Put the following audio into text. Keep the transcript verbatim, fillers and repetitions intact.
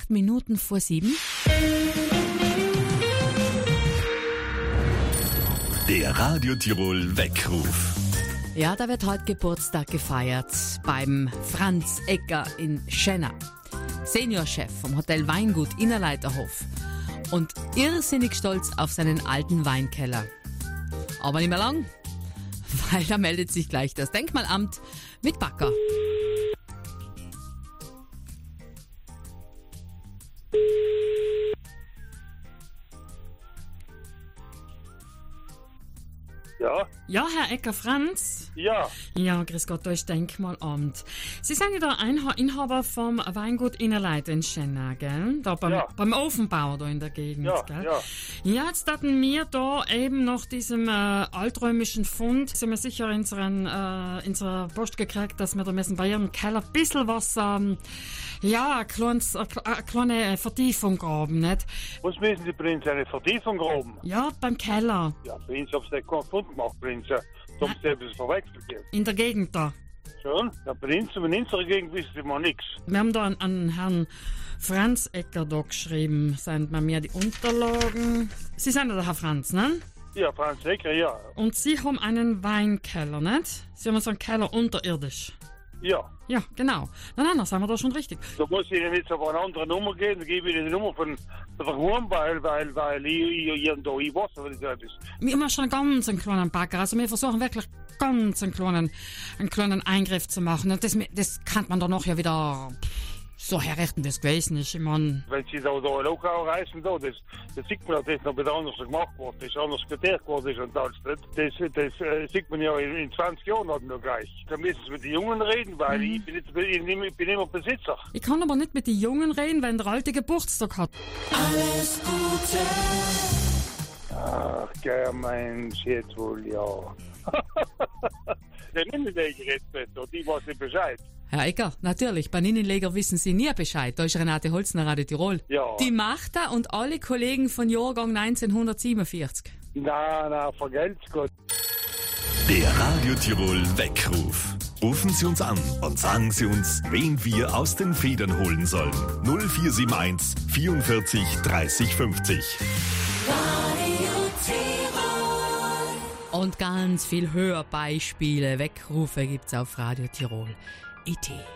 acht Minuten vor sieben. Der Radio Tirol Weckruf. Ja, da wird heute Geburtstag gefeiert beim Franz Egger in Schenna. Seniorchef vom Hotel Weingut Innerleiterhof und irrsinnig stolz auf seinen alten Weinkeller. Aber nicht mehr lang, weil da meldet sich gleich das Denkmalamt mit Backer. Ja, Ja, Herr Egger Franz. ja, Ja, grüß Gott, da ist Denkmalamt. Sie sind ja der Einha- Inhaber vom Weingut Innerleiter in Schenna, gell? Da beim, Ja. beim Ofenbau da in der Gegend, ja, gell? ja. Ja, jetzt hatten wir da eben nach diesem äh, altrömischen Fund, sind wir sicher in unseren, äh, unserer Post gekriegt, dass wir da müssen bei ihrem Keller ein bisschen was, ähm, ja, ein kleines, eine kleine Vertiefung graben, nicht? Was müssen die Prinz? Eine Vertiefung graben? Ja, beim Keller, Ja, Prinz, hab's nicht gefunden gemacht, Prinz. Da hab's etwas verwechselt jetzt. in der Gegend da. Schon? Ja, Prinz, aber in unserer Gegend wissen sie mal nichts. Wir haben da einen, einen Herrn Franz Egger da geschrieben, sind bei mir die Unterlagen. Sie sind ja der Herr Franz, ne? Ja, Franz Ecker, ja. Und Sie haben einen Weinkeller, nicht? Sie haben so einen Keller unterirdisch. Ja. Ja, genau. Nein, nein, da sind wir da schon richtig. Da muss ich Ihnen jetzt aber eine andere Nummer geben. Da gebe ich Ihnen die Nummer von von der Hurm, weil, weil, weil ich, ich, ich, da, ich weiß, was das ist. Wir haben schon einen ganz einen kleinen Bagger, also wir versuchen wirklich ganz einen kleinen, einen kleinen Eingriff zu machen. Und das, das kann man dann noch ja wieder so herrichten, das gewesen ist. Ich mein, Wenn Sie da, da Lokal reisen, da, das, das sieht man, dass das noch wieder anders gemacht worden ist, anders getätigt worden ist und alles. Das, das, das äh, sieht man ja in, in zwanzig Jahren noch nur gleich. Da müssen Sie mit den Jungen reden, weil Mhm. ich, bin jetzt, ich, bin- ich bin immer Besitzer. ich kann aber nicht mit den Jungen reden, wenn der alte Geburtstag hat. Ach, der Mensch, jetzt wohl, ja. Der Innenleger jetzt besser, die weiß nicht Bescheid. Herr Egger, natürlich, bei Innenleger wissen Sie nie Bescheid. Da ist Renate Holzner, Radio Tirol. Ja. Die macht er und alle Kollegen von Jahrgang neunzehnhundertsiebenundvierzig. Na, na, vergelt's Gott. Der Radio Tirol Weckruf. Rufen Sie uns an und sagen Sie uns, wen wir aus den Federn holen sollen. null vier sieben eins vierundvierzig dreißig fünfzig. Und ganz viel Hörbeispiele, Weckrufe gibt's auf Radio Tirol. I T.